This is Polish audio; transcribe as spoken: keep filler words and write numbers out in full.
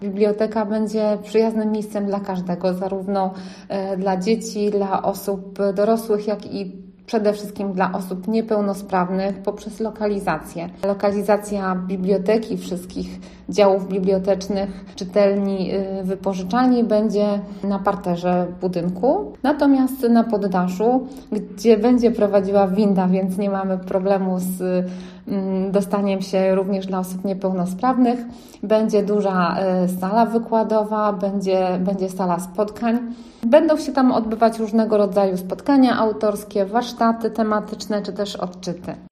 Biblioteka będzie przyjaznym miejscem dla każdego, zarówno dla dzieci, dla osób dorosłych, jak i przede wszystkim dla osób niepełnosprawnych poprzez lokalizację. Lokalizacja biblioteki, wszystkich działów bibliotecznych, czytelni, wypożyczalni będzie na parterze budynku, natomiast na poddaszu, gdzie będzie prowadziła winda, więc nie mamy problemu z dostaniem się również dla osób niepełnosprawnych. Będzie duża sala wykładowa, będzie, będzie sala spotkań. Będą się tam odbywać różnego rodzaju spotkania autorskie, warsztaty tematyczne czy też odczyty.